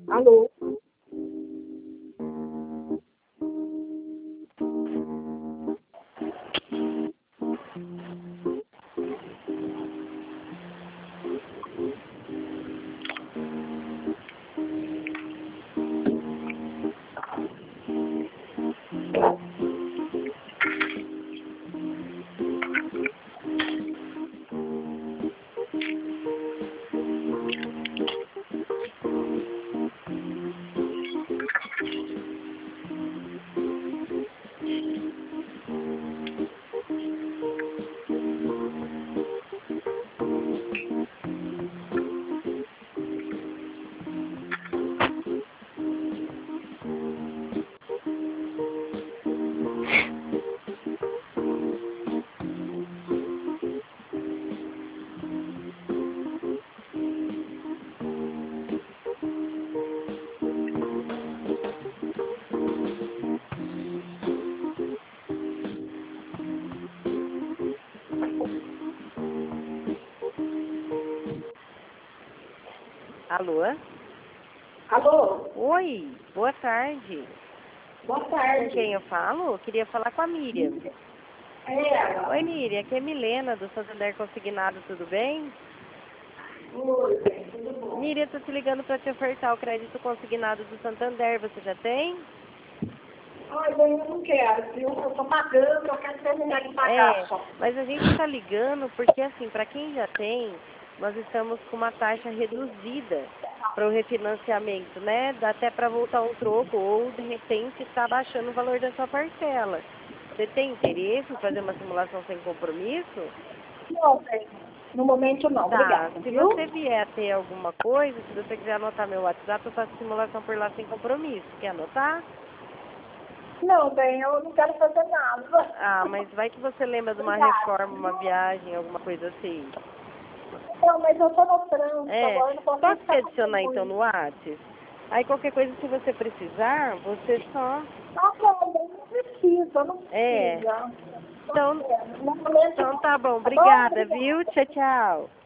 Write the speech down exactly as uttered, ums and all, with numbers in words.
Alô? Alô? Alô? Oi, boa tarde. Boa Com tarde. quem eu falo? Eu queria falar com a Miriam. É ela. Oi, Miriam, aqui é Milena, do Santander Consignado, tudo bem? Oi, bem, tudo bom? Miriam, tô te ligando para te ofertar o crédito consignado do Santander, você já tem? Ai, bem, eu não quero, viu? Eu tô pagando, eu quero terminar de pagar É, só. mas a gente está ligando porque, assim, para quem já tem, nós estamos com uma taxa reduzida para o refinanciamento, né? Dá até para voltar um troco ou, de repente, está baixando o valor da sua parcela. Você tem interesse em fazer uma simulação sem compromisso? Não, bem, no momento não, Tá, obrigada, se viu? você vier a ter alguma coisa, se você quiser anotar meu WhatsApp, eu faço simulação por lá sem compromisso. Quer anotar? Não, bem, eu não quero fazer nada. Ah, mas vai que você lembra de uma Obrigada. reforma, uma viagem, alguma coisa assim. Não, mas eu tô no trânsito É, agora, eu não posso nem posso te ficar adicionar então contribuindo. no WhatsApp? Aí qualquer coisa, se você precisar, você só... Ah, não, bem, não precisa, não É, precisa. Não então, quero. No momento então não. tá bom, Tá bom? obrigada, Obrigada. viu? Tchau, tchau.